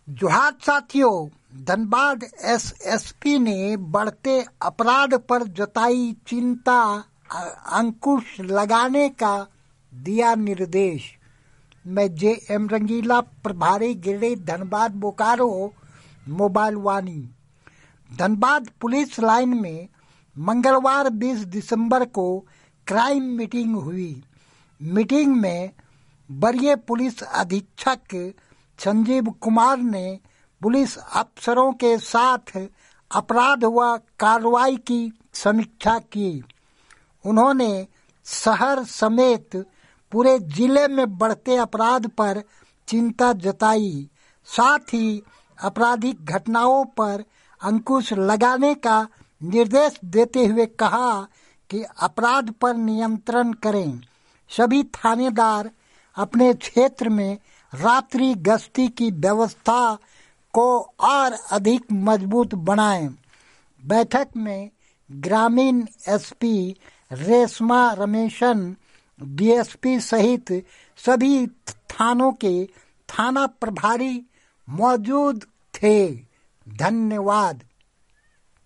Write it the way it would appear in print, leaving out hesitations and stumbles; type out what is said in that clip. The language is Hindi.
जोहार साथियों, धनबाद एसएसपी ने बढ़ते अपराध पर जताई चिंता, अंकुश लगाने का दिया निर्देश। मैं JM रंगीला, प्रभारी Giridih, Dhanbad Bokaro, mobile Vani. Dhanbad police line में मंगलवार 20 दिसंबर को क्राइम मीटिंग हुई। मीटिंग में वरीय पुलिस अधीक्षक संजीव कुमार ने पुलिस अफसरों के साथ अपराध व कार्रवाई की समीक्षा की। उन्होंने शहर समेत पूरे जिले में बढ़ते अपराध पर चिंता जताई, साथ ही आपराधिक घटनाओं पर अंकुश लगाने का निर्देश देते हुए कहा कि अपराध पर नियंत्रण करें। सभी थानेदार अपने क्षेत्र में रात्रि गश्ती की व्यवस्था को और अधिक मजबूत बनाएं। बैठक में ग्रामीण SP रेशमा रमेशन, DSP सहित सभी थानों के थाना प्रभारी मौजूद थे। धन्यवाद।